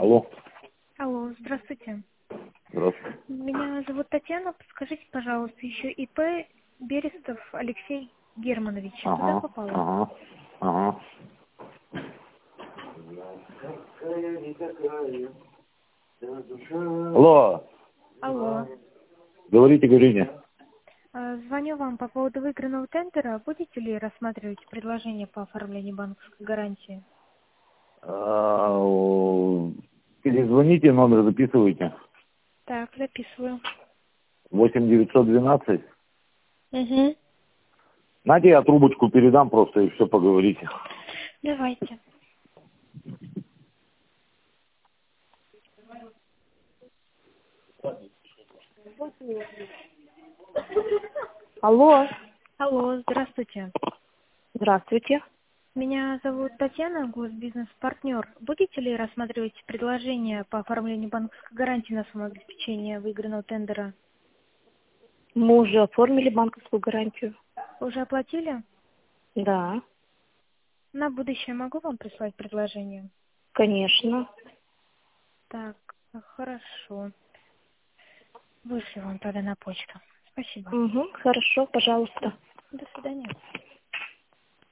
Алло. Алло, здравствуйте. Здравствуйте. Меня зовут Татьяна. Подскажите, пожалуйста, еще ИП Берестов Алексей Германович. Куда попало? Ага. Алло. Алло. Говорите. Звоню вам по поводу выигранного тендера. Будете ли рассматривать предложение по оформлению банковской гарантии? Перезвоните, номер записывайте. Так, записываю. 8 912. Угу. Знаете, я трубочку передам просто и все поговорите. Давайте. Алло, Алло, здравствуйте. здравствуйте. Меня зовут Татьяна, госбизнес-партнер. Будете ли рассматривать предложение по оформлению банковской гарантии на самообеспечение выигранного тендера? Мы уже оформили банковскую гарантию. Уже оплатили? Да, На будущее могу вам прислать предложение? конечно. Так, хорошо. Вышлю вам тогда на почту. Спасибо. Угу, хорошо, пожалуйста. До свидания.